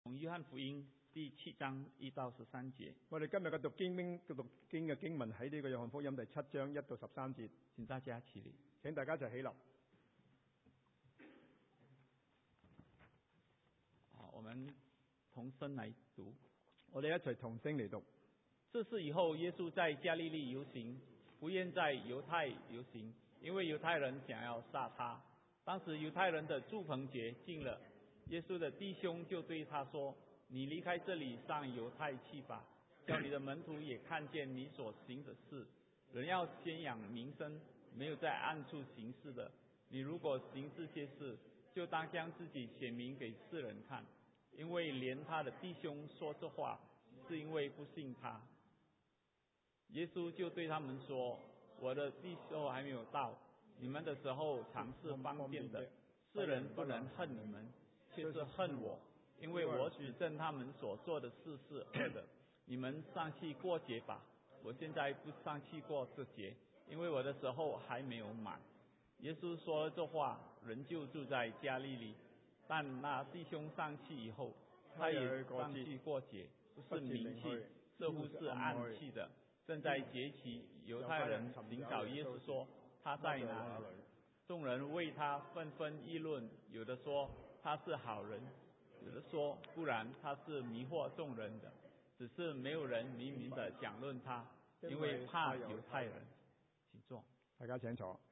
從約翰福音第7章1到13節。 我哋今日嘅讀經嘅經文喺呢個約翰福音第7章1到13節， 請大家起立。 請大家一齊起立。 我們同聲來讀。 我哋一齊同聲嚟讀。 這事以後，耶穌在加利利遊行，不願在猶太遊行，因為猶太人想要殺他。當時猶太人的住棚節近了，耶穌的弟兄就對他說：你離開這裡上猶太去吧，叫你的門徒也看見你所行的事。人要先養名聲，沒有在暗處行事的。你如果行這些事，就當將自己顯明給世人看，因為連他的弟兄說這話，是因為不信他。耶穌就對他們說：我的時候還沒有到，你們的時候常是方便的，世人不能恨你們，卻是恨我，因為我指證他們所做的事是惡的。你們上去過節吧，我現在不上去過這節，因為我的時候還沒有滿。耶穌說了這話，人就住在加利利。但那弟兄上去以後，他也上去過節，不是明去，似乎是暗去的。正在節期，猶太人尋找耶穌說他在哪裡，眾人為他紛紛議論，有的說他是好人，有的說不然，他是迷惑眾人的。只是沒有人明明的講論他，因為怕猶太人。請坐， 大家請坐。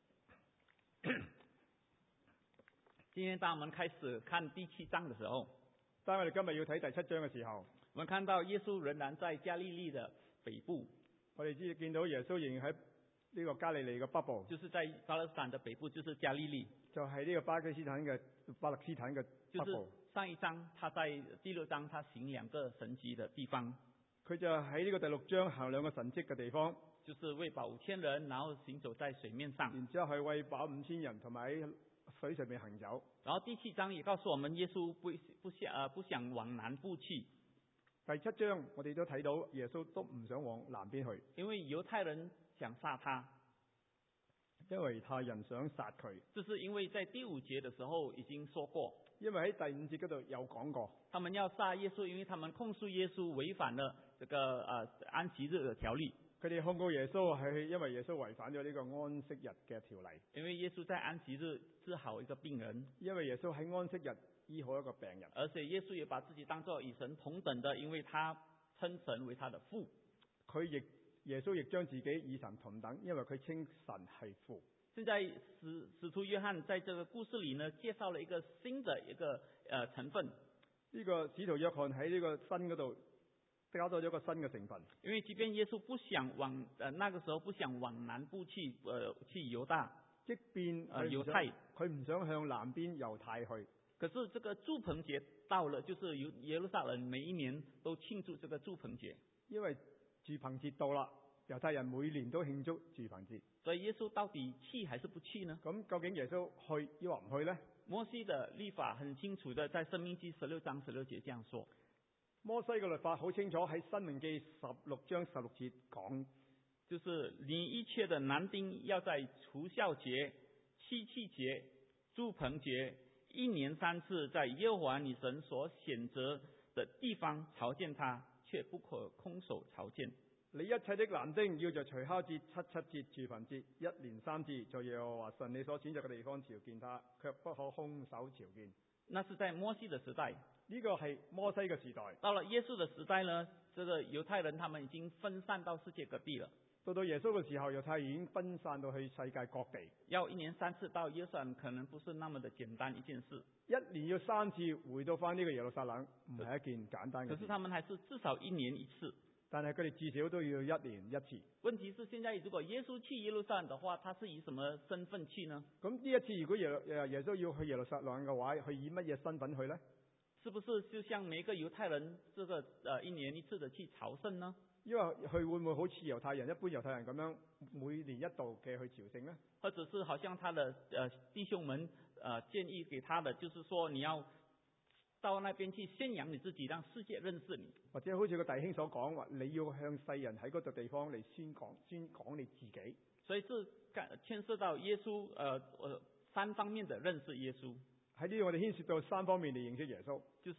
今天當我們開始看第7章的時候， 當我哋今日要睇第7章嘅時候， 我們看到耶穌仍然在加利利的北部。 我哋見到耶穌仍然喺呢個加利利嘅北部， 就是在巴勒斯坦的北部，就是加利利， 就係呢個巴勒斯坦嘅北部。 就是上一章他在第6章他行2個神蹟的地方， 佢就喺呢個第6章行2個神蹟嘅地方， 就是餵飽5000人，然後行走在水面上， 然之後係餵飽5000人，同埋喺水上面行走。 然後第7章也告訴我們，耶穌不想往南部去。 第7章我哋都睇到耶穌都唔想往南邊去， 因為猶太人想殺他， 因為他人想殺佢。 這是因為在第5節的時候已經說過， 因為喺第5節嗰度有講過， 他們要殺耶穌，因為他們控訴耶穌違反了這個安息日的條例。 佢哋控告耶穌係因為耶穌違反咗呢個安息日嘅條例。 因為耶穌在安息日治好一個病人， 因為耶穌喺安息日醫好一個病人， 而且耶穌也把自己當作與神同等的，因為他稱神為他的父。 耶穌亦將自己與神同等，因為佢稱神係父。 現在使徒約翰在這個故事裏呢，介紹了一個新的一個成分。 呢個使徒約翰喺呢個新嗰度加咗一個新嘅成分。因為即便耶穌不想那個時候不想往南部去猶大， 即便猶太， 佢唔想向南邊猶太去。 可是這個住棚節到了，就是耶路撒冷每一年都慶祝這個住棚節。 因為住棚節到啦，猶太人每年都慶祝住棚節。 所以耶穌到底去還是不去呢？ 咁究竟耶穌去抑或唔去呢？ 摩西的律法很清楚的，在申命記16章16節這樣說。 摩西嘅律法好清楚，喺申命記16章16節講， 就是你一切的男丁要在除酵節、七七節、住棚節1年3次，在耶和華你神所選擇的地方朝見他，卻不可空手朝見。 你一切的男丁要在除酵節、七七節、住棚節1年3次，在耶和華神你所選擇嘅地方朝見他，卻不可空手朝見。 那是在摩西的時代， 呢個係摩西嘅時代。 到了耶穌的時代呢，這個猶太人他們已經分散到世界各地了。 到耶穌嘅時候，猶太已經分散到去世界各地。 要1年3次到耶路撒冷，可能不是那麼的簡單一件事。 1年要3次回到翻呢個耶路撒冷，唔係一件簡單嘅事。 可是他們還是至少1年1次。 但係佢哋至少都要1年1次。 問題是現在如果耶穌去耶路撒冷的話，他是以什麼身份去呢？ 咁呢一次如果耶穌要去耶路撒冷嘅話，佢以乜嘢身份去呢？ 是不是就像每個猶太人這個1年1次的去朝聖呢？ 因為佢會唔會好似猶太人一般猶太人咁樣每年1度嘅去朝聖呢？ 或者是好像他的弟兄們建議給他的，就是說你要到那邊去宣揚你自己，讓世界認識你。或者好似個弟兄所講話，你要向世人喺嗰度地方嚟宣講你自己。 所以是牽涉到耶穌3方面的認識耶穌。 喺呢度我哋牽涉到3方面嚟認識耶穌， 就是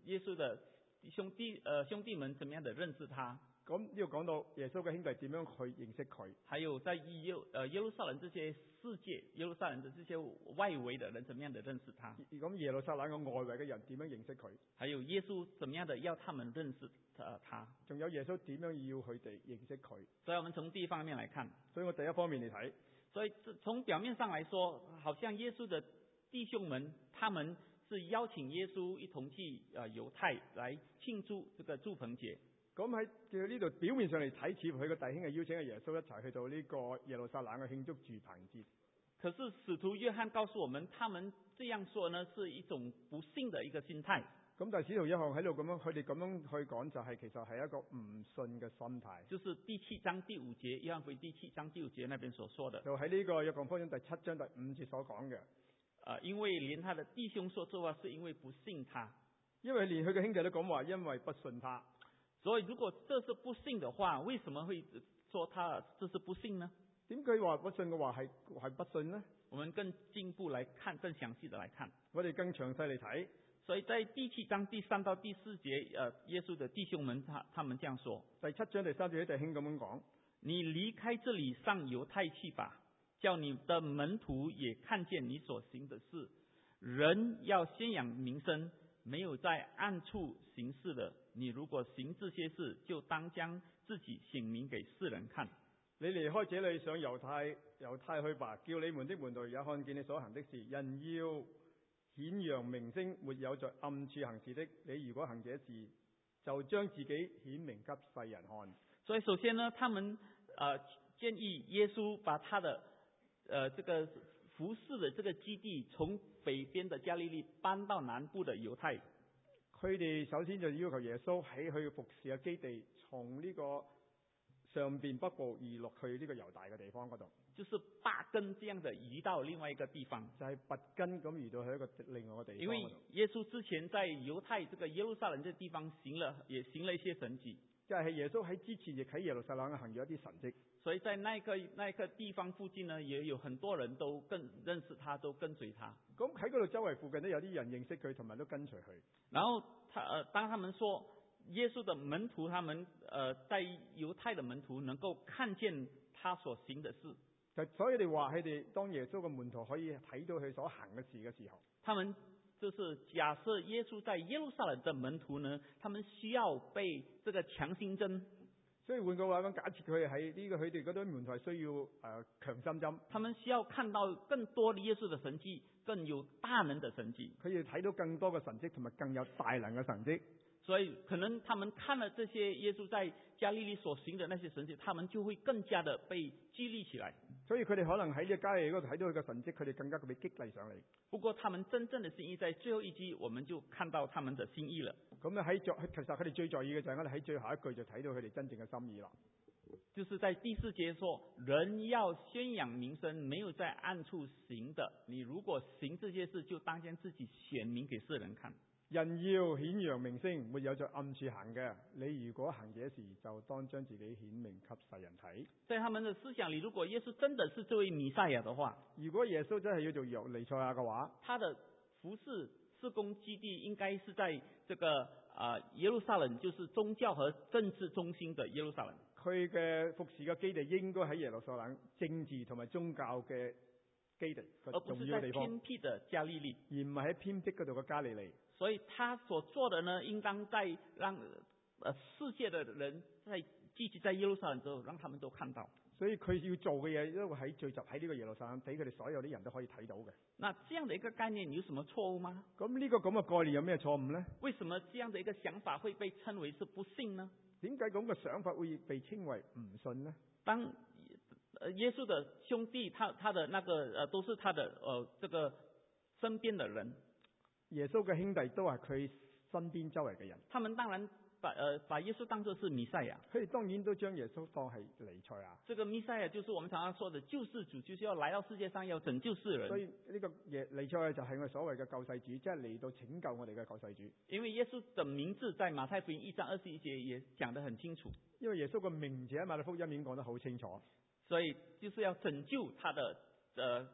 耶穌的兄弟們怎麼樣的認識他。 咁呢度講到耶穌嘅兄弟點樣去認識佢， 還有在耶路撒冷這些世界，耶路撒冷的這些外圍的人怎麼樣的認識他。 咁耶路撒冷嘅外圍嘅人點樣認識佢？ 還有耶穌怎麼樣的要他們認識他。 仲有耶穌點樣要佢哋認識佢？ 所以我們從第一方面來看， 所以我第一方面嚟睇， 所以從表面上來說，好像耶穌的弟兄們，他們是邀請耶穌一同去猶太來慶祝這個住棚節。 咁喺呢度表面上嚟睇，似乎佢個弟兄係邀請阿耶穌一齊去到呢個耶路撒冷嘅慶祝住棚節。 可是使徒約翰告訴我們，他們這樣說呢，是一種不信的一個心態。 咁但係使徒約翰喺度咁樣，佢哋咁樣去講，就係其實係一個唔信嘅心態。 就是第7章第5節，約翰福音第7章第5節那邊所說的。 就喺呢個約翰福音第7章第5節所講嘅。 因為連他的弟兄說這話，是因為不信他。 因為連佢嘅兄弟都講話，因為不信他。 所以如果這是不信的話，為什麼會說他這是不信呢？ 點解話不信嘅話係不信呢？ 我們更進一步來看，更詳細的來看。 我哋更詳細嚟睇。 所以在第7章第3到第4節，耶穌的弟兄們他們這樣說。 第7章第3節弟兄咁樣講： 你離開這裡上猶太去吧，叫你的門徒也看見你所行的事。人要宣揚名聲，沒有在暗處行事的。你如果行這些事，就當將自己顯明給世人看。 你離開這裡上猶太去吧，叫你們的門徒也看見你所行的事。人要顯揚名聲，沒有在暗處行事的。你如果行這事，就將自己顯明給世人看。 所以首先呢，他們建議耶穌把他的這個服侍的這個基地從北邊的加利利搬到南部的猶太。 佢哋首先就要求耶穌喺佢服侍嘅基地，從呢個上邊北部移落去呢個猶大嘅地方嗰度， 就是拔根這樣的移到另外一個地方， 就係拔根咁移到去一個另外一個地方。 因為耶穌之前在猶太這個耶路撒冷這個地方也行了一些神蹟， 即係耶穌喺之前亦喺耶路撒冷行咗一啲神蹟， 所以在那個地方附近呢，也有很多人都認識他，都跟隨他。 咁喺嗰度周圍附近都有啲人認識佢，同埋都跟隨佢。 然後當他們說耶穌的門徒，他們在猶太的門徒能夠看見他所行的事， 所以你話佢哋當耶穌嘅門徒可以睇到佢所行嘅事嘅時候， 他們就是假設耶穌在耶路撒冷的門徒呢，他們需要被這個強心針。 所以換句話講，假設佢喺呢個佢哋嗰啲門徒係需要強心針， 他們需要看到更多的耶穌的神蹟，更有大能的神蹟。 佢要睇到更多嘅神蹟，同埋更有大能嘅神蹟。 所以可能他們看了這些耶穌在加利利所行的那些神蹟，他們就會更加的被激勵起來。 所以佢哋可能喺呢個加利利嗰度睇到佢嘅神蹟，佢哋更加被激勵上嚟。 不過他們真正的心意在最後一句，我們就看到他們的心意了。 咁咧其實佢哋最在意嘅就係我哋喺最後一句就睇到佢哋真正嘅心意啦。 就是在第4節說，人要宣揚名聲，沒有在暗處行的。你如果行這些事，就當將自己顯明給世人看。 人要顯揚名聲，沒有在暗處行嘅。你如果行這事，就當將自己顯明給世人睇。 在他們的思想裏，如果耶穌真的是這位彌賽亞的話， 如果耶穌真係要做彌賽亞嘅話， 他的服事事工基地應該是在這個耶路撒冷，就是宗教和政治中心的耶路撒冷。 佢嘅服侍嘅基地應該喺耶路撒冷政治同埋宗教嘅基地， 而不是在偏僻的加利利， 而唔係喺偏僻嗰度嘅加利利。 所以他所做的呢，應當在讓世界的人在聚集在耶路撒冷之後，讓他們都看到。 所以佢要做嘅嘢，都會喺聚集喺呢個耶路撒冷，俾佢哋所有啲人都可以睇到嘅。 那這樣的一個概念有什麼錯誤嗎？ 咁呢個咁嘅概念有咩錯誤呢？ 為什麼這樣的一個想法會被稱為是不信呢？ 點解咁嘅想法會被稱為唔信呢？ 當耶穌的兄弟，他的那個都是他的這個身邊的人。 耶穌嘅兄弟都係佢身邊周圍嘅人。 他們當然把耶穌當作是彌賽亞。 佢哋當然都將耶穌當係彌賽亞。 這個彌賽亞就是我們常常說的救世主，就是要來到世界上要拯救世人。 所以呢個彌賽亞就係我哋所謂嘅救世主，即係嚟到拯救我哋嘅救世主。 因為耶穌的名字在馬太福音1章21節也講得很清楚。 因為耶穌嘅名字喺馬太福音已經講得好清楚。 所以就是要拯救他的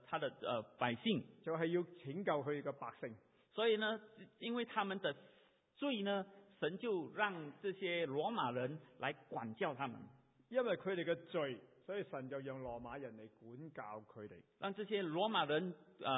百姓， 就係要拯救佢嘅百姓。 所以呢，因為他們的罪呢，神就讓這些羅馬人來管教他們。 因為佢哋嘅罪，所以神就讓羅馬人嚟管教佢哋， 讓這些羅馬人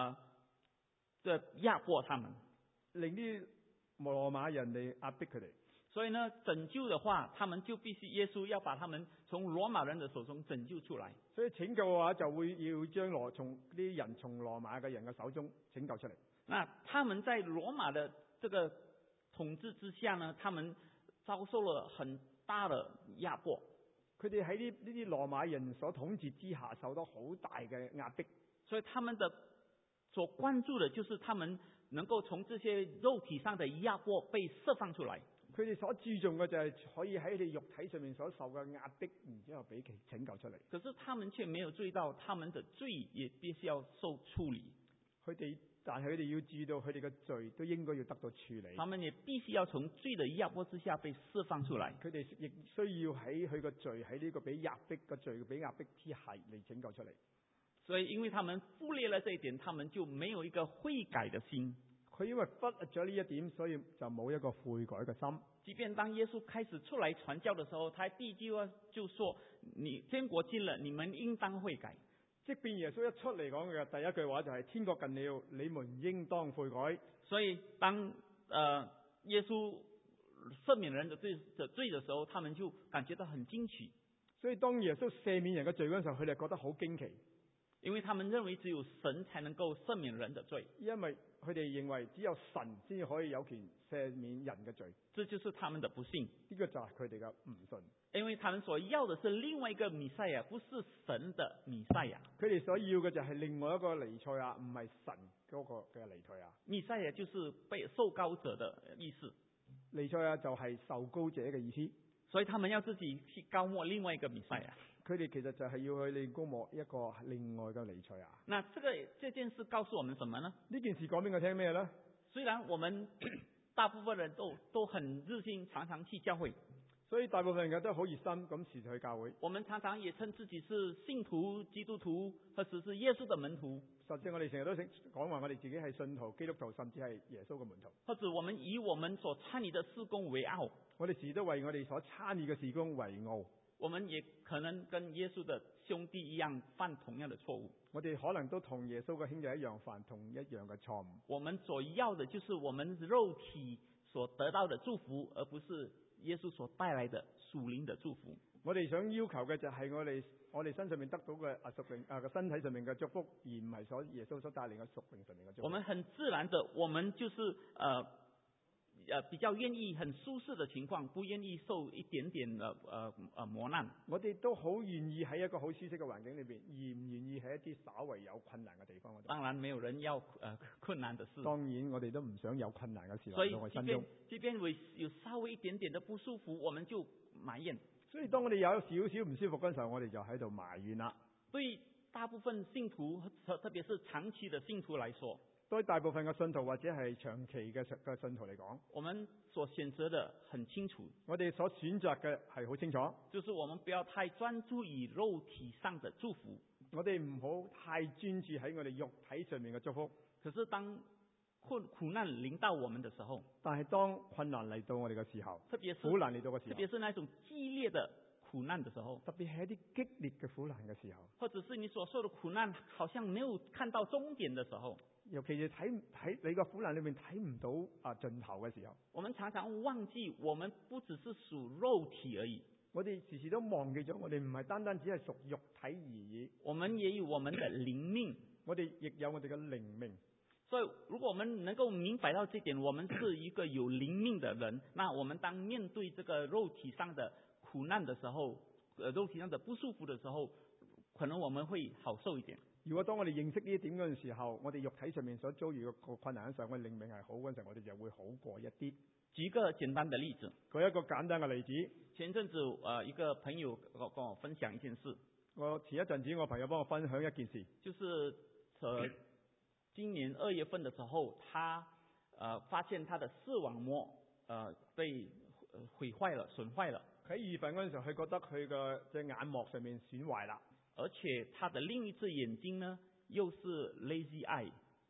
壓迫他們， 令啲羅馬人嚟壓迫佢哋。 所以呢，拯救的話，他們就必須耶穌要把他們從羅馬人的手中拯救出來。 所以拯救嘅話，就會要將啲人從羅馬嘅人嘅手中拯救出嚟。 那他們在羅馬的這個統治之下呢，他們遭受了很大的壓迫。 佢哋喺呢啲羅馬人所統治之下，受到好大嘅壓迫。 所以他們的所關注的就是他們能夠從這些肉體上的壓迫被釋放出來。 佢哋所注重嘅就係可以喺佢哋肉體上面所受嘅壓迫，然之後俾佢拯救出嚟。 可是他們卻沒有注意到，他們的罪也必須要受處理。 但係佢哋要注意到，佢哋嘅罪都應該要得到處理。 他們也必須要從罪的壓迫之下被釋放出來。 佢哋亦需要喺佢個罪喺呢個俾壓迫嘅罪俾壓迫之下嚟拯救出嚟。 所以因為他們忽略了這一點，他們就沒有一個悔改的心。 佢因為忽略咗呢一點，所以就冇一個悔改嘅心。 即便當耶穌開始出來傳教的時候，他第一句話就說：你天國近了，你們應當悔改。 即便耶穌一出嚟講嘅第一句話就係天國近了，你們應當悔改。 所以當耶穌赦免人的罪的時候，他們就感覺到很驚奇。 所以當耶穌赦免人嘅罪嗰陣時候，佢哋覺得好驚奇， 因為他們認為只有神才能夠赦免人的罪。 因為佢哋認為只有神先可以有權赦免人嘅罪。 這就是他們的不信。 呢個就係佢哋嘅唔信。 因為他們所要的是另外一個彌賽亞，不是神的彌賽亞。 佢哋所要嘅就係另外一個彌賽亞，唔係神嗰個嘅彌賽亞。 彌賽亞就是被受膏者的意思。 彌賽亞就係受膏者嘅意思。 所以他們要自己去膏抹另外一個彌賽亞。 佢哋其實就係要去膏抹一個另外嘅彌賽亞。 那這件事告訴我們什麼呢？ 呢件事講俾我聽咩呢？ 雖然我們大部分人都很熱心，常常去教會。 所以大部分人都好熱心咁時去教會。 我們常常也稱自己是信徒、基督徒，或者是耶穌的門徒。 甚至我哋成日都講話我哋自己係信徒、基督徒，甚至係耶穌嘅門徒。 或者我們以我們所參與的事工為傲。 我哋時都為我哋所參與嘅事工為傲。 我們也可能跟耶穌的兄弟一樣犯同樣的錯誤。 我哋可能都同耶穌嘅兄弟一樣犯同一樣嘅錯誤。 我們所要的就是我們肉體所得到的祝福，而不是耶穌所帶來的屬靈的祝福。 我哋想要求嘅就係我哋身上面得到嘅屬靈個身體上面嘅祝福，而唔係耶穌所帶嚟嘅屬靈上面嘅祝福。 我們很自然的，我們就是比較願意很舒適的情況，不願意受一點點的磨難。 我哋都好願意喺一個好舒適嘅環境裏邊，而唔願意喺一啲稍為有困難嘅地方。 當然沒有人要困難的事。 當然我哋都唔想有困難嘅事來到我心中。 即便會有稍微一點點的不舒服，我們就埋怨。 所以當我哋有少少唔舒服嗰陣時候，我哋就喺度埋怨啦。 對大部分信徒，特別是長期的信徒來說， 對大部分嘅信徒或者係長期嘅信徒嚟講， 我們所選擇的很清楚。 我哋所選擇嘅係好清楚， 就是我們不要太專注於肉體上的祝福。 我哋唔好太專注喺我哋肉體上面嘅祝福。 可是當苦難臨到我們的時候， 但係當困難嚟到我哋嘅時候， 特別是苦難嚟到嘅時候， 特別是那種激烈的苦難的時候， 特別係一啲激烈嘅苦難嘅時候， 或者是你所受的苦難好像沒有看到終點的時候， 尤其是睇你個苦難裏面睇唔到盡頭嘅時候， 我們常常忘記我們不只是屬肉體而已。 我哋時時都忘記咗，我哋唔係單單只係屬肉體而已， 我們也有我們的靈命， 我哋亦有我哋嘅靈命。 所以如果我們能夠明白到這點，我們是一個有靈命的人，那我們當面對這個肉體上的苦難的時候，肉體上的不舒服的時候，可能我們會好受一點。 如果當我哋認識呢一點嗰陣時候，我哋肉體上面所遭遇嘅困難上，我哋靈命係好嗰陣時候，我哋就會好過一啲。 舉個簡單的例子， 舉一個簡單嘅例子。 前陣子一個朋友跟我分享一件事。 前一陣子我朋友幫我分享一件事， 就是今年2月份的時候，他發現他的視網膜被毀壞了、損壞了。 喺2月份嗰陣時候，佢覺得佢嘅隻眼膜上面損壞啦， 而且他的另一隻眼睛呢，又是 lazy eye。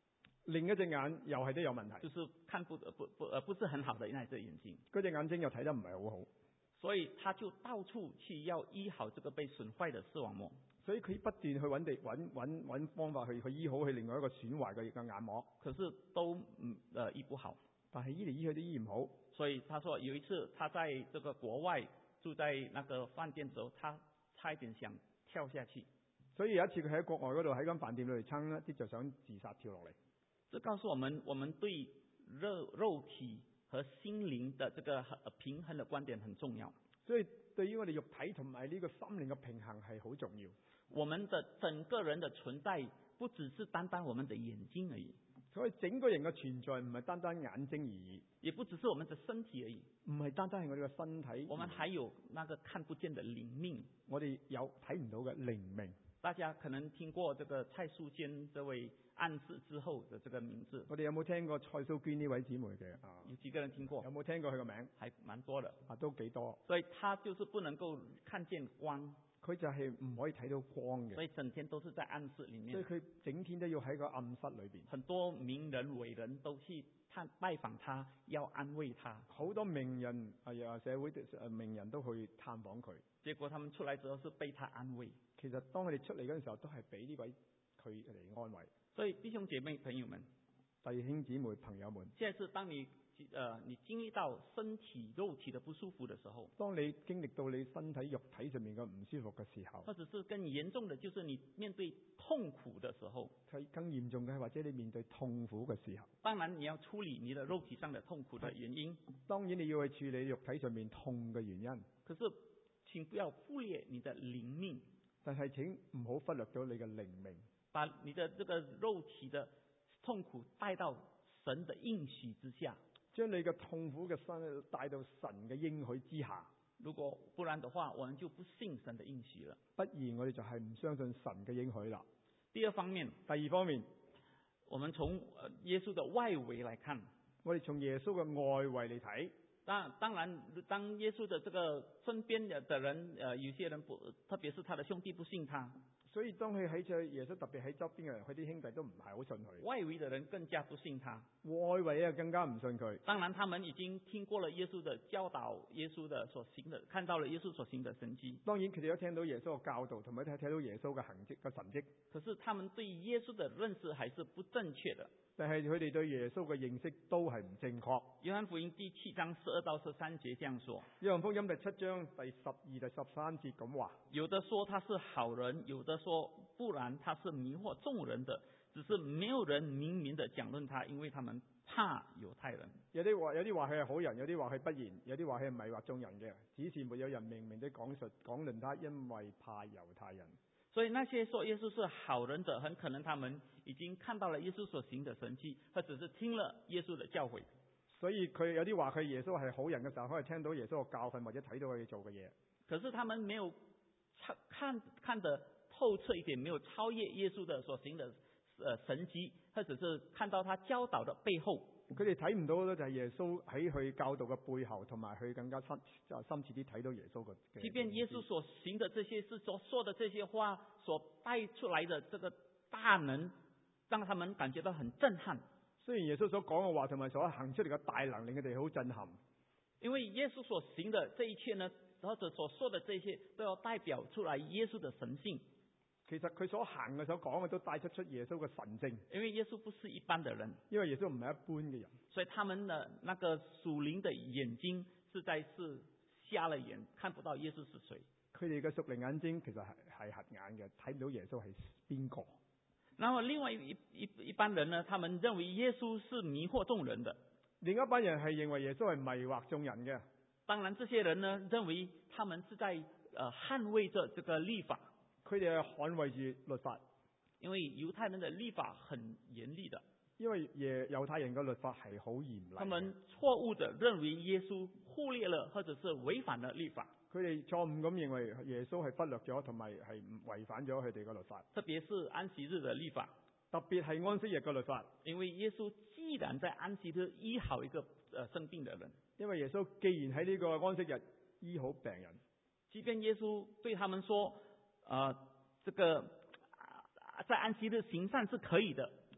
另一隻眼又係都有問題， 就是看不是很好的那隻眼睛， 嗰隻眼睛又睇得唔係好好， 所以他就到處去要醫好這個被損壞的視網膜。 所以佢不斷去揾方法去醫好佢另外一個損壞嘅眼膜， 可是都醫不好， 但係醫嚟醫去都醫唔好。 所以他說有一次他在這個國外住在那個飯店的時候，他差一點想跳下去。 所以有一次佢喺國外嗰度喺間飯店裏撐一啲就想自殺跳落嚟。 這告訴我們對肉體和心靈的這個平衡的觀點很重要。 所以對於我哋肉體同埋呢個心靈嘅平衡係好重要。 我們的整個人的存在不只是單單我們的眼睛而已， 所以整個人嘅存在唔係單單眼睛而已， 也不只是我們的身體而已， 唔係單單係我哋嘅身體， 我們還有那個看不見的靈命， 我哋有睇唔到嘅靈命。 大家可能聽過這個蔡淑娟這位暗世之後的這個名字， 我哋有冇聽過蔡淑娟呢位姊妹嘅？ 有幾個人聽過？ 有冇聽過佢個名？ 還蠻多的， 都幾多。 所以他就是不能夠看見光， 佢就係唔可以睇到光嘅， 所以整天都是在暗室裏面。 所以佢整天都要喺個暗室裏邊。 很多名人偉人都去拜訪他，要安慰他。 好多名人社會名人都去探訪佢， 結果他們出來之後是被他安慰。 其實當佢哋出嚟嗰陣時候，都係俾呢位佢嚟安慰。 所以弟兄姐妹朋友們， 弟兄姊妹朋友們， 現在是當你經歷到身體肉體的不舒服的時候， 當你經歷到你身體肉體上面嘅唔舒服嘅時候， 或者是更嚴重的，就是你面對痛苦的時候， 係更嚴重嘅，或者你面對痛苦嘅時候， 當然你要處理你的肉體上的痛苦的原因， 當然你要去處理肉體上面痛嘅原因， 可是請不要忽略你的靈命， 但係請唔好忽略咗你嘅靈命， 把你的這個肉體的痛苦帶到神的應許之下， 將你嘅痛苦嘅身帶到神嘅應許之下。 如果不然的話，我們就不信神的應許了。 不然我哋就係唔相信神嘅應許啦。 第二方面，我們從耶穌的外圍來看， 我哋從耶穌嘅外圍嚟睇。 當然，當耶穌的這個身邊的人，有些人不，特別是他的兄弟不信他。 所以當佢喺住耶穌，特別喺周邊嘅人，佢啲兄弟都唔係好信佢。 外圍的人更加不信他， 外圍更加唔信佢。 當然，他們已經聽過了耶穌的教導，耶穌的所行的，看到了耶穌所行的神蹟。 當然，佢哋都聽到耶穌嘅教導，同埋睇到耶穌嘅行跡嘅神蹟。 可是，他們對耶穌的認識還是不正確的。 但係佢哋對耶穌嘅認識都係唔正確。 約翰福音第7章12到13節這樣說。 約翰福音第7章第12、第13節咁話： 有的說他是好人，有的說不然，他是迷惑眾人的，只是沒有人明明的講論他，因為他們怕猶太人。 有啲話佢係好人，有啲話佢不然，有啲話佢係迷惑眾人嘅，只是沒有人明明的講論他，因為怕猶太人。 所以那些說耶穌是好人者，很可能他們已經看到了耶穌所行的神蹟，或者是聽了耶穌的教誨。 所以佢有啲話佢耶穌係好人嘅時候，可以聽到耶穌嘅教訓，或者睇到佢做嘅嘢。 可是他們沒有看得透徹一點，沒有超越耶穌的所行的神蹟，或者是看到他教導的背後。 佢哋睇唔到咧，就係耶穌喺佢教導嘅背後，同埋佢更加深切啲睇到耶穌嘅。 即便耶穌所行的這些事，所說的這些話，所帶出來的這個大能，讓他們感覺到很震撼。 雖然耶穌所講嘅話同埋所行出嚟嘅大能令佢哋好震撼， 因為耶穌所行的這一切呢，或者所說的這些，都要代表出來耶穌的神性。 其實佢所行嘅、所講嘅都帶出耶穌嘅神性。 因為耶穌不是一般的人， 因為耶穌唔係一般嘅人， 所以他們的那個屬靈的眼睛實在是瞎了眼，看不到耶穌是誰。 佢哋嘅屬靈眼睛其實係瞎眼嘅，睇唔到耶穌係邊個。 然後另外一班人呢，他們認為耶穌是迷惑眾人的。 另一班人係認為耶穌係迷惑眾人嘅。 當然，這些人呢認為他們是在捍衛着這個律法。 佢哋係捍衛住律法， 因為猶太人的律法很嚴厲的。 因為猶太人嘅律法係好嚴厲。 他們錯誤地認為耶穌忽略了或者是違反了律法。 佢哋錯誤咁認為耶穌係忽略咗同埋係違反咗佢哋嘅律法。 特別是安息日的律法。 特別係安息日嘅律法。 因為耶穌既然在安息日醫好一個生病的人， 因為耶穌既然喺呢個安息日醫好病人， 即便耶穌對他們說，這個在安息日行善是可以的，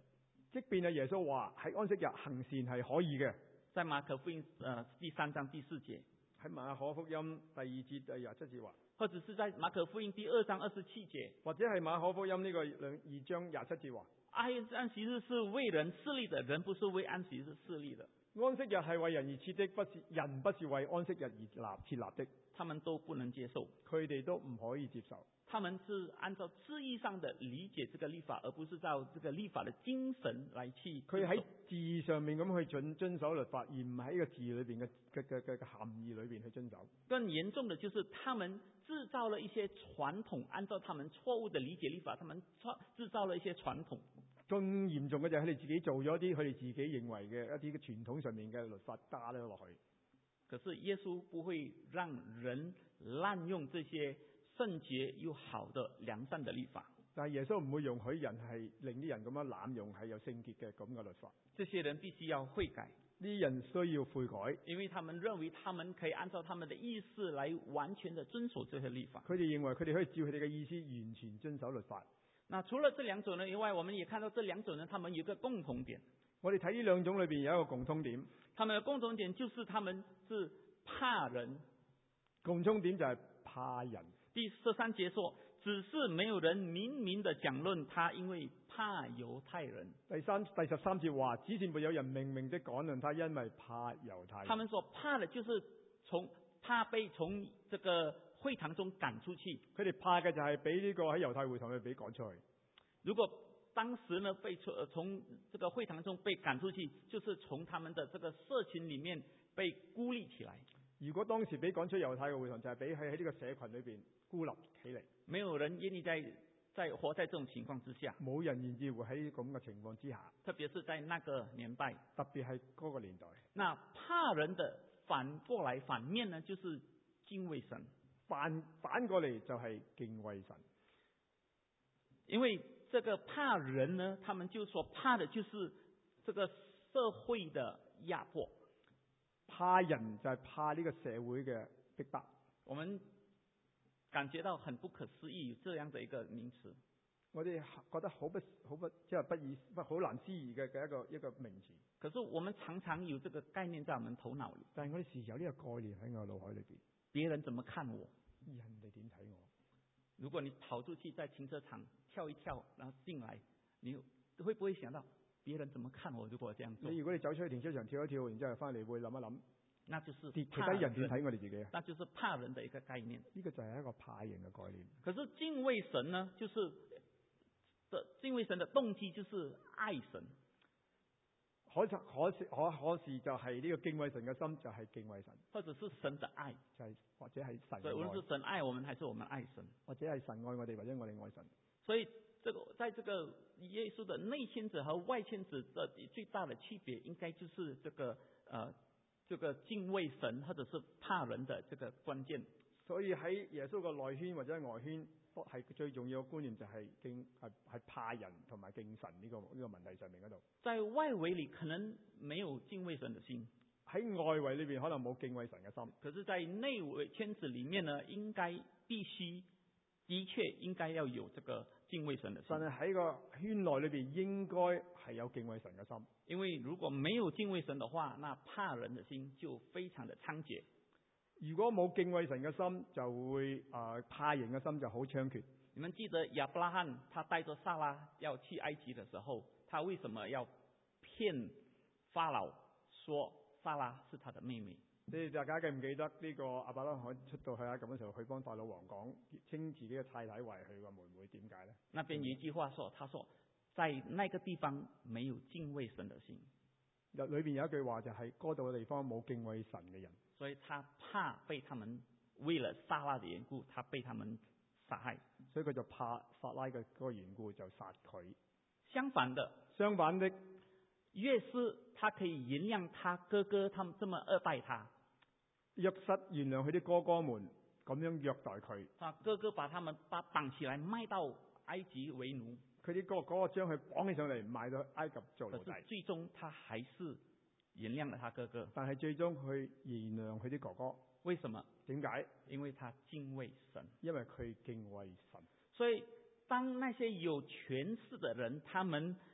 即便係耶穌話喺安息日行善係可以嘅， 在馬可福音第3章第4節， 喺馬可福音第2節第27節話， 或者是在馬可福音第2章27節， 或者係馬可福音呢個2章27節話， 安息日是為人設立的，人不是為安息日設立的。 安息日係為人而設的，人不是為安息日而設立的。 他們都不能接受， 佢哋都唔可以接受。 他們是按照字義上的理解這個律法，而不是照這個律法的精神來去。 佢喺字上面咁去遵守律法，而唔喺個字裏邊嘅含義裏邊去遵守。 更嚴重的就是他們製造了一些傳統，按照他們錯誤的理解律法，他們製造了一些傳統。 更嚴重嘅就係佢哋自己做咗啲佢哋自己認為嘅一啲傳統上面嘅律法加咗落去。 可是耶穌不會讓人濫用這些聖潔又好的良善的律法。 但係耶穌唔會容許人係令啲人咁樣濫用係有聖潔嘅咁嘅律法。 這些人必須要悔改， 呢啲人需要悔改， 因為他們認為他們可以按照他們的意思來完全的遵守這些律法。 佢哋認為佢哋可以照佢哋嘅意思完全遵守律法。 那除了這兩種人以外，我們也看到這兩種人，他們有一個共同點。 我哋睇呢兩種裏邊有一個共通點， 他們的共同點就是他們是怕人。 共通點就係怕人。 第13節說，只是沒有人明明的講論他，因為怕猶太人。 第13節話，只是沒有人明明的講論他，因為怕猶太人。 他們所怕的就是怕被從這個會堂中趕出去。 佢哋怕嘅就係俾呢個喺猶太會堂裏俾趕出去。 如果當時呢被從這個會堂中被趕出去，就是從他們的這個社群裏面被孤立起來。 如果當時俾趕出猶太嘅會堂，就係俾喺呢個社群裏邊孤立起嚟。 沒有人願意在活在這種情況之下。 冇人願意活喺咁嘅情況之下。 特別是在那個年代。 特別係嗰個年代。 那怕人的反面呢，就是敬畏神。 反過嚟就係敬畏神。 因為這個怕人呢，他們就所怕的就是這個社會的壓迫。 怕人就係怕呢個社會嘅逼迫。 我們感覺到很不可思議，有這樣的一個名詞。 我哋覺得好難思議嘅一個名詞。 可是我們常常有這個概念在我們頭腦裏。 但係我哋時有呢個概念喺我腦海裏邊。 別人怎麼看我？ 人哋點睇我？ 如果你跑出去在停車場跳一跳，然後進來，你會不會想到別人怎麼看我？如果這樣做， 如果你走出去停車場跳一跳，然之後翻嚟會諗一諗， 那就是其他人點睇我哋自己啊？ 那就是怕人的一個概念。 呢個就係一個怕人嘅概念。 可是敬畏神呢，就是敬畏神的動機就是愛神。 可是就係呢個敬畏神嘅心就係敬畏神， 或者是神的愛， 就係或者係神嘅愛。 所以無論是神愛我們，還是我們愛神， 或者係神愛我哋，或者我哋愛神。 所以在這個耶穌的內圈子和外圈子的最大的區別，應該就是這個敬畏神或者是怕人的這個關鍵。所以喺耶穌嘅內圈或者外圈，係最重要嘅觀念就係怕人同埋敬神呢個問題上面嗰度。 在外圍裏可能沒有敬畏神的心， 喺外圍裏邊可能冇敬畏神嘅心。 可是，在內圍圈子裏面呢，的確應該要有這個敬畏神的心。 但係喺個圈內裏邊應該係有敬畏神嘅心。 因為如果沒有敬畏神的話，那怕人的心就非常的猖獗。 如果冇敬畏神嘅心，就會怕人嘅心就好猖獗。 你們記得亞伯拉罕他帶着撒拉要去埃及的時候，他為什麼要騙法老說撒拉是他的妹妹？ 你哋大家記唔記得呢個亞伯拉罕出到去埃及嘅時候，佢幫法老王講稱自己嘅太太為佢嘅妹妹，點解呢？ 那邊有一句話說，他說在那個地方沒有敬畏神的心。 裏邊有一句話就係嗰度嘅地方冇敬畏神嘅人。 所以他怕被他們為了撒拉的緣故，他被他們殺害。 所以佢就怕撒拉嘅嗰個緣故就殺佢。 相反的，約瑟他可以原諒他哥哥，他們這麼惡待他。 約瑟原諒佢啲哥哥們咁樣虐待佢。 他哥哥把他們綁起來賣到埃及為奴。 佢啲哥哥將佢綁起上嚟賣到埃及做奴隸。 最終他還是原諒了他哥哥， 但係最終佢原諒佢啲哥哥。 為什麼？ 點解？ 因為他敬畏神。 因為佢敬畏神。 所以當那些有權勢的人，他們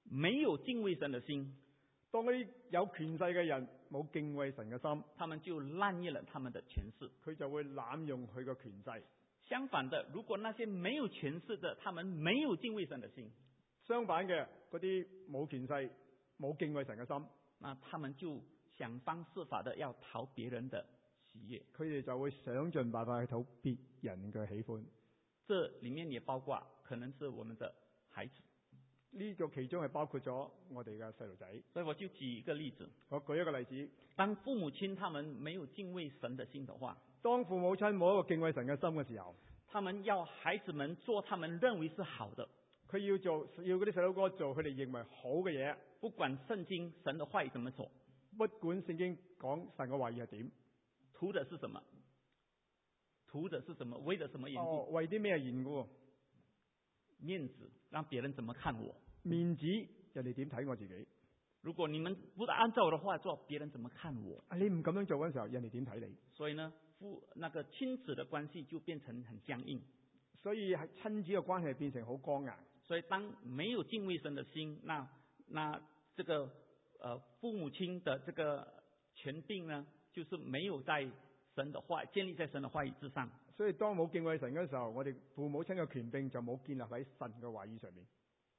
沒有敬畏神的心， 當嗰啲有權勢嘅人冇敬畏神嘅心， 他們就濫用了他們的權勢。 佢就會濫用佢嘅權勢。 相反的，如果那些沒有權勢的，他們沒有敬畏神的心， 相反嘅嗰啲冇權勢、冇敬畏神嘅心， 那他們就想方設法的要討別人的喜悅。 佢哋就會想盡辦法去討別人嘅喜歡。 這裡面也包括可能是我們的孩子。 呢個其中係包括咗我哋嘅細路仔。 所以我就舉一個例子， 我舉一個例子， 當父母親他們沒有敬畏神的心的話， 當父母親冇一個敬畏神嘅心嘅時候， 他們要孩子們做他們認為是好的， 佢要嗰啲細佬哥做佢哋認為好嘅嘢， 不管聖經神的話語怎麼說， 不管聖經講神嘅話語係點， 圖的是什麼？圖的是什麼？為了什麼緣故？ 為啲咩緣故？ 面子，讓別人怎麼看我？ 面子，人哋點睇我自己？ 如果你們不按照我的話做，別人怎麼看我？ 你唔咁樣做嗰陣時候，人哋點睇你？ 所以呢，那個親子的關係就變成很僵硬。 所以係親子嘅關係變成好剛硬。 所以當沒有敬畏神的心，那這個父母親的這個權柄呢，就是沒有在神的話建立在神的話語之上。 所以當冇敬畏神嘅時候，我哋父母親嘅權柄就冇建立喺神嘅話語上面。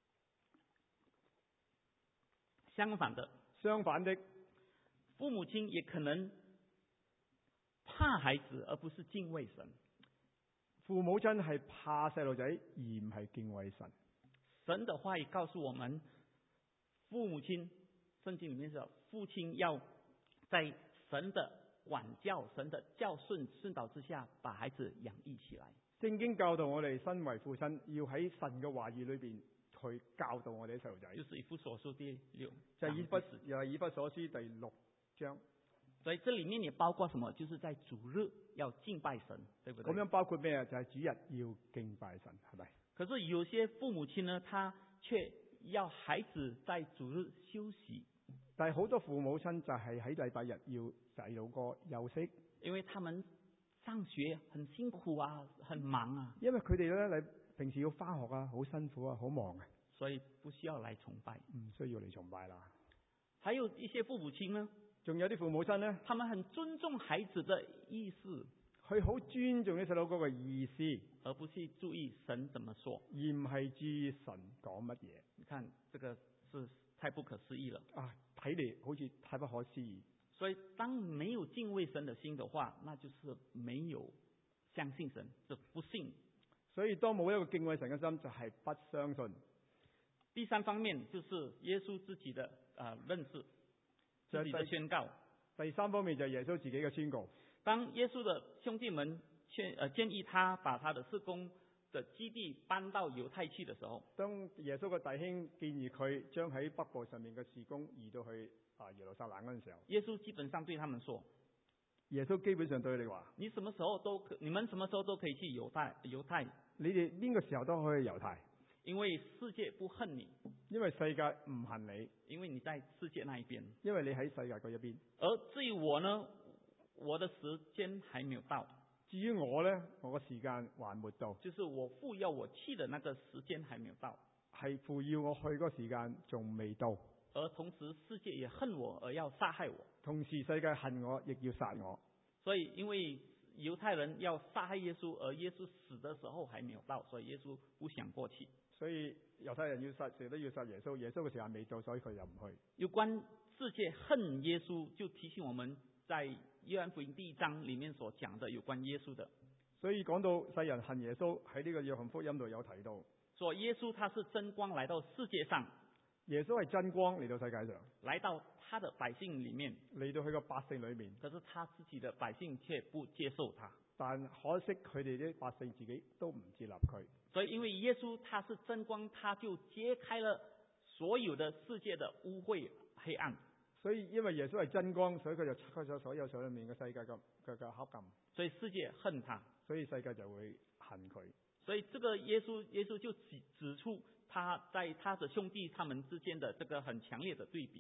相反的，父母親也可能怕孩子，而不是敬畏神。 父母親係怕細路仔，而唔係敬畏神。 神的話語告訴我們，父母親，聖經裏面說，父親要在神的管教、神的教訓導之下，把孩子養育起來。 聖經教導我哋身為父親，要喺神嘅話語裏邊去教導我哋啲細路仔。 就是以弗所書第6， 就係以弗所書第6章。 所以這裡面也包括什麼？就是在主日要敬拜神，對不對？ 咁樣包括咩啊？就係主日要敬拜神，係咪？ 可是有些父母親呢，他卻要孩子在主日休息。 但係好多父母親就係喺禮拜日要細路哥休息， 因為他們上學很辛苦啊，很忙啊。 因為佢哋咧，你平時要返學啊，好辛苦啊，好忙啊， 所以不需要來崇拜， 唔需要嚟崇拜啦。 還有一些父母親呢， 仲有啲父母親咧， 他們很尊重孩子的意思， 佢好尊重啲細路哥嘅意思， 而不是注意神怎麼說， 而唔係注意神講乜嘢。 你看，這個是太不可思議了啊！睇嚟好似太不可思議。 所以當沒有敬畏神的心的話，那就是沒有相信神，是不信。 所以當冇一個敬畏神嘅心，就係不相信。 第三方面就是耶穌自己的認識，自己的宣告。 第三方面就係耶穌自己嘅宣告。 當耶穌的兄弟們建議他把他的事工的基地搬到猶太去的時候， 當耶穌嘅弟兄建議佢將喺北部上面嘅事工移到去耶路撒冷嗰陣時候， 耶穌基本上對他們說： 耶穌基本上對你話， 你們什麼時候都可以去猶太， 你哋邊個時候都可以去猶太， 因為世界不恨你， 因為世界唔恨你， 因為你在世界那一邊， 因為你喺世界嗰一邊。 而至於我呢，我的時間還沒有到。 至於我呢，我個時間還沒到， 就是我父要我去的那個時間還沒有到， 係父要我去嗰個時間仲未到。 而同時世界也恨我而要殺害我， 同時世界恨我亦要殺我。 所以因為猶太人要殺害耶穌，而耶穌死的時候還沒有到，所以耶穌不想過去。 所以猶太人要殺，成日都要殺耶穌，耶穌嘅時間未到，所以佢又唔去。 有關世界恨耶穌，就提醒我們在約翰福音第1章裡面所講的有關耶穌的。 所以講到世人恨耶穌，喺呢個約翰福音度有提到， 說耶穌他是真光來到世界上， 耶穌係真光嚟到世界上， 來到他的百姓裡面， 嚟到佢個百姓裏面， 可是他自己的百姓卻不接受他。 但可惜佢哋啲百姓自己都唔接納佢。 所以因為耶穌他是真光，他就揭開了所有的世界的污穢黑暗。 所以因為耶穌係真光，所以佢就拆開咗所有上面嘅世界嘅黑暗。 所以世界恨他， 所以世界就會恨佢。 所以這個耶穌就指出他在他的兄弟他們之間的這個很強烈的對比。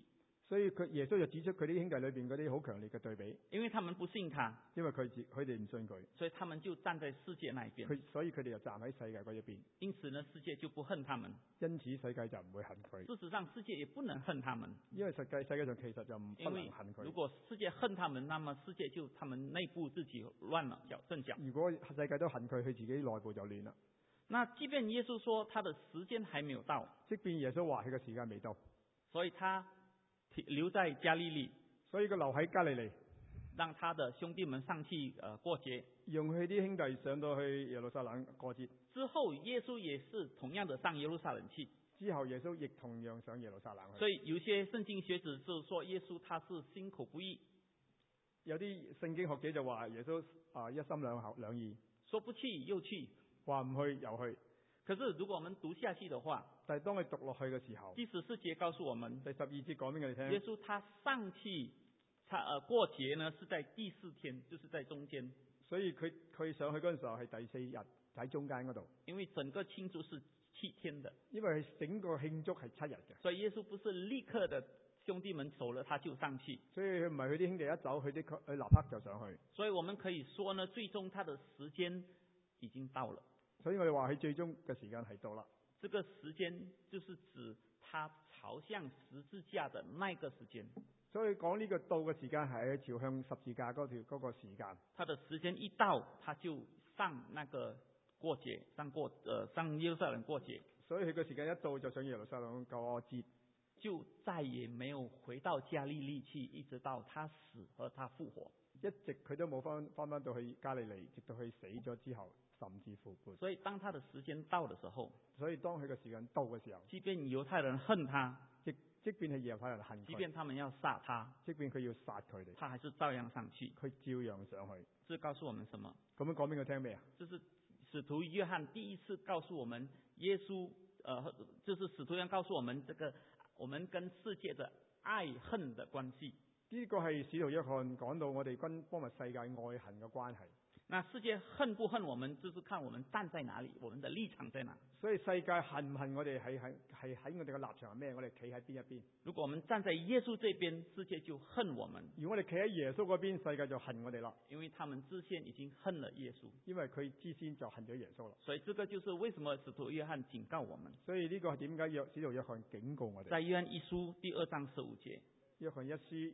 所以耶穌就指出佢啲兄弟裏邊嗰啲好強烈嘅對比， 因為他們不信他， 因為佢哋唔信佢， 所以他們就站在世界那一邊。 所以佢哋就站喺世界嗰一邊。 因此呢，世界就不恨他們。 因此世界就唔會恨佢。 事實上，世界也不能恨他們， 因為世界上其實就不能恨佢。 如果世界恨他們，那麼世界就他們內部自己亂了陣腳。 如果世界都恨佢，佢自己內部就亂啦。 那即便耶穌說他的時間還沒有到， 即便耶穌話佢嘅時間未到， 所以他留在加利利， 所以佢留喺加利利， 讓他的兄弟們上去過節， 容許啲兄弟上到去耶路撒冷過節。 之後耶穌也是同樣的上耶路撒冷去。 之後耶穌亦同樣上耶路撒冷去。 所以有些聖經學者就說耶穌他是心口不一， 有啲聖經學者就話耶穌一心兩意， 說不去又去， 話唔去又去。 可是如果我們讀下去的話， 但係當佢讀落去嘅時候， 第14節告訴我們， 第12節講俾我哋聽， 耶穌他上去過節呢是在第4天，就是在中間。 所以佢上去嗰陣時候係第4日喺中間嗰度， 因為整個慶祝是7天的， 因為整個慶祝係7日嘅， 所以耶穌不是立刻的兄弟們走了他就上去， 所以佢唔係佢啲兄弟一走佢立刻就上去。 所以我們可以說呢，最終他的時間已經到了。 所以我哋話佢最終嘅時間係到啦。 這個時間就是指他朝向十字架的那個時間。 所以講呢個到嘅時間係朝向十字架嗰個時間。 他的時間一到，他就上那個過節，上耶路撒冷過節。 所以佢嘅時間一到就上耶路撒冷過節， 就再也沒有回到加利利去，一直到他死和他復活。 一直佢都冇翻到去加利利，直到佢死咗之後，甚至復活。 所以當他的時間到的時候， 所以當佢嘅時間到嘅時候， 即便猶太人恨他， 即便係猶太人恨佢， 即便他們要殺他， 即便佢要殺佢哋， 他還是照樣上去。 佢照樣上去。 這告訴我們什麼？ 咁樣講俾佢聽咩啊？ 就是使徒約翰第一次告訴我們，耶穌就是使徒約翰告訴我們這個我們跟世界的愛恨的關係。 呢個係使徒約翰講到我哋幫埋世界愛恨嘅關係。 那世界恨不恨我們，就是看我們站在哪裡，我們的立場在哪。 所以世界恨唔恨我哋係喺我哋嘅立場係咩？我哋企喺邊一邊？ 如果我們站在耶穌這邊，世界就恨我們； 如果我哋企喺耶穌嗰邊，世界就恨我哋啦。 因為他們之前已經恨了耶穌， 因為佢之前就恨咗耶穌啦。 所以這個就是為什麼使徒約翰警告我們。 所以呢個係點解使徒約翰警告我哋？ 在約翰一書第2章15節。 約翰一書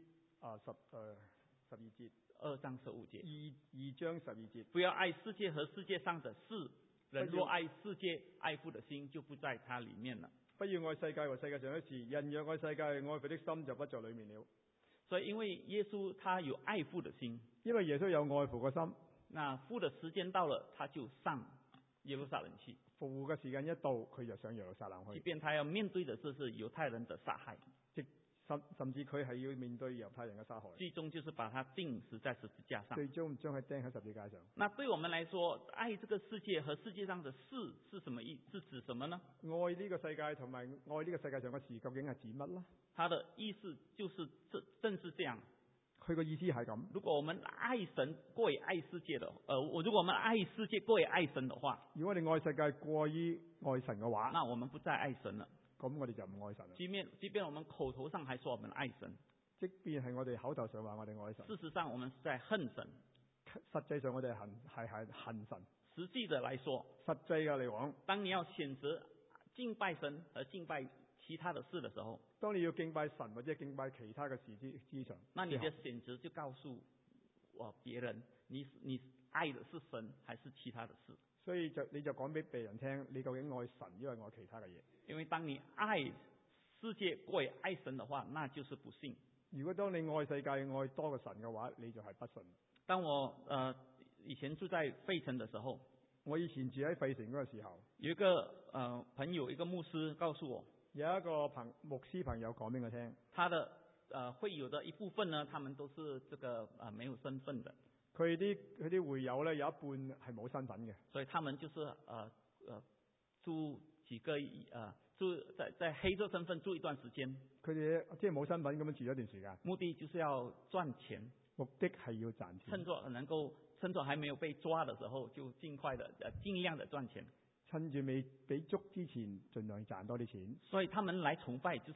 12節。 2章15節。 2章12節。 不要愛世界和世界上的事，人若愛世界，愛父的心就不在他裡面了。 不要愛世界和世界上的事，人若愛世界，愛父的心就不在裡面了。 所以因為耶穌他有愛父的心， 因為耶穌有愛父嘅心， 那父的時間到了，他就上耶路撒冷去。 父嘅時間一到，佢就上耶路撒冷去。 即便他要面對的就是猶太人的殺害， 甚至佢係要面對猶太人嘅殺害， 最終就是把他釘死在十字架上。 最終將佢釘喺十字架上。 那對我們來說，愛這個世界和世界上的事是什麼意？是指什麼呢？ 愛呢個世界同埋愛呢個世界上嘅事，究竟係指乜呢？ 他的意思就是正是這樣。 佢個意思係咁。 如果我們愛神過於愛世界的，如果我們愛世界過於愛神的話， 如果我哋愛世界過於愛神嘅話， 那我們不再愛神了。 咁我哋就唔愛神啦。 即便我們口頭上還說我們愛神， 即便係我哋口頭上話我哋愛神， 事實上我們是在恨神。 實際上我哋係恨神。 實際的來說， 實際嘅嚟講， 當你要選擇敬拜神和敬拜其他的事的時候， 當你要敬拜神或者敬拜其他嘅事之上， 那你的選擇就告訴別人，你愛的是神還是其他的事。 所以你就講俾別人聽，你究竟愛神因為愛其他嘅嘢。 因為當你愛世界過於愛神的話，那就是不信。 如果當你愛世界愛多過神嘅話，你就係不信。 當我以前住在費城的時候， 我以前住喺費城嗰個時候， 有一個朋友，一個牧師告訴我， 有一個牧師朋友講俾我聽， 他的會友的一部分呢，他們都是這個沒有身份的。 佢啲會友咧有一半係冇身份嘅， 所以他們就是住幾個住在黑色身份住一段時間。 佢哋即係冇身份咁樣住咗一段時間， 目的就是要賺錢， 目的係要賺錢。 趁着還沒有被抓的時候，就盡量的賺錢。 趁住未俾捉之前，盡量賺多啲錢。 所以他們來崇拜，就是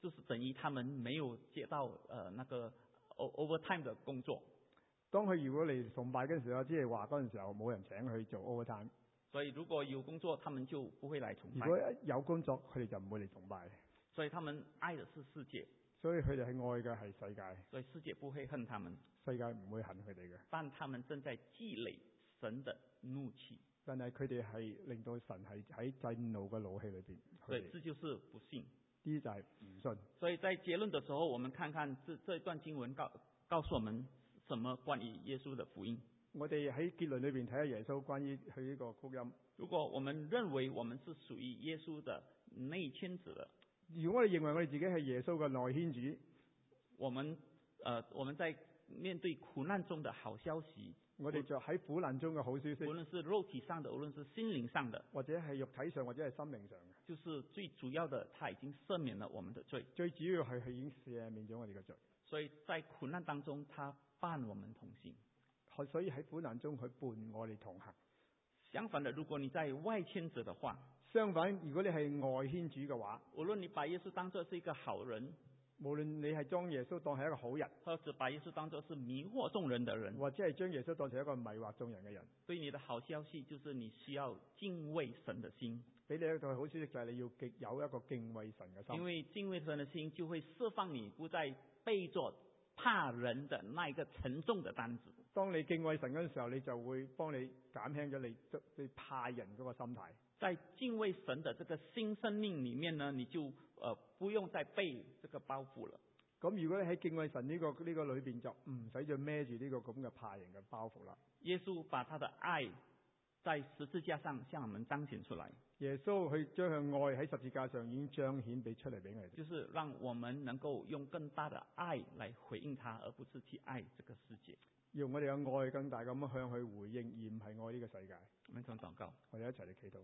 就是等於他們沒有接到那個 overtime 的工作。 當佢如果嚟崇拜嗰陣時候，即係話嗰陣時候冇人請佢做 overtime。 所以如果有工作，他們就不會來崇拜。 如果有工作，佢哋就唔會嚟崇拜。 所以他們愛的是世界。 所以佢哋係愛嘅係世界。 所以世界不會恨他們。 世界唔會恨佢哋嘅。 但他們正在積累神的怒氣。 但係佢哋係令到神係喺震怒嘅怒氣裏邊。 所以這就是不信。 呢就係唔信。 所以在結論的時候，我們看看這段經文告訴我們什麼關於耶穌的福音。 我哋喺結論裏邊睇下耶穌關於佢呢個福音。 如果我們認為我們是屬於耶穌的內圈子的， 如果我哋認為我哋自己係耶穌嘅內圈子， 我們在面對苦難中的好消息， 我哋就喺苦難中嘅好消息， 無論是肉體上的，無論是心靈上的， 或者係肉體上或者係心靈上嘅， 就是最主要的，他已經赦免了我們的罪。 最主要係佢已經赦免咗我哋嘅罪。 所以在苦難當中，他伴我們同行。 所以喺苦難中佢伴我哋同行。 相反的，如果你在外圈子的話， 相反，如果你係外圈子嘅話， 無論你把耶穌當作是一個好人， 無論你係將耶穌當係一個好人， 或者把耶穌當作是迷惑眾人的人， 或者係將耶穌當成一個迷惑眾人嘅人， 對你的好消息就是你需要敬畏神的心。 俾你一個好消息就係你要有一個敬畏神嘅心。 因為敬畏神的心就會釋放你不再背着怕人的那一個沉重的擔子。 當你敬畏神嗰陣時候，你就會幫你減輕咗你怕人嗰個心態。 在敬畏神的這個新生命裏面呢，你就不用再背這個包袱了。 咁如果你喺敬畏神呢個裏邊，就唔使再孭住呢個咁嘅怕人嘅包袱啦。 耶穌把他的愛在十字架上向我們彰顯出來。 耶穌去將佢愛喺十字架上已經彰顯出嚟俾我哋， 就是讓我們能夠用更大的愛來回應他，而不是去愛這個世界。 用我哋嘅愛更大咁向佢回應，而唔係愛呢個世界。 我們同禱告， 我哋一齊嚟祈禱。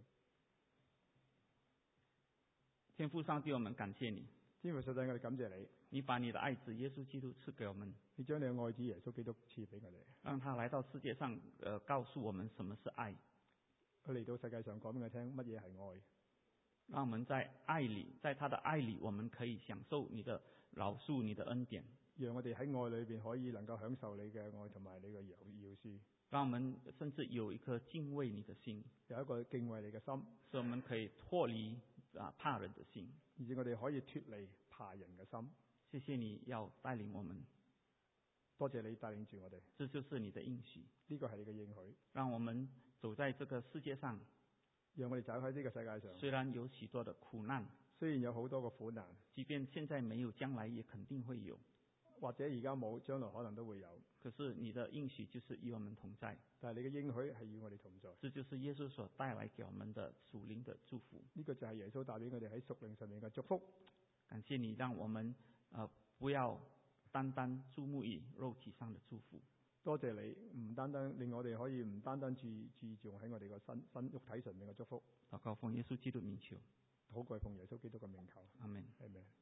天父上帝，我們感謝你。 天父上帝，我哋感謝你。 你把你的愛子耶穌基督賜給我們， 你將你嘅愛子耶穌基督賜俾我哋， 讓他來到世界上，告訴我們什麼是愛。 佢嚟到世界上講俾我聽乜嘢係愛。 讓我們在愛裏，在他的愛裏，我們可以享受你的饒恕、你的恩典。 讓我哋喺愛裏邊可以能夠享受你嘅愛同埋你嘅饒恕。 讓我們甚至有一顆敬畏你的心， 有一個敬畏你嘅心， 使我們可以脫離怕人的心， 而且我哋可以脫離怕人嘅心。 謝謝你要帶領我們， 多謝你帶領住我哋。 這就是你的應許， 呢個係你嘅應許。 讓我們走在這個世界上， 讓我哋走喺呢個世界上。 雖然有許多的苦難， 雖然有好多個苦難， 即便現在沒有，將來也肯定會有。 或者而家冇，將來可能都會有。 可是你的應許就是與我們同在。 但係你嘅應許係與我哋同在。 這就是耶穌所帶來給我們的屬靈的祝福。 呢個就係耶穌帶俾我哋喺屬靈上面嘅祝福。 感謝你，讓我們不要單單注目於肉體上的祝福。 多謝你，唔單單令我哋可以唔單單注重喺我哋個身肉體上面嘅祝福。 禱告奉耶穌基督名求。 好，跪奉耶穌基督嘅名求。 阿門。 阿門。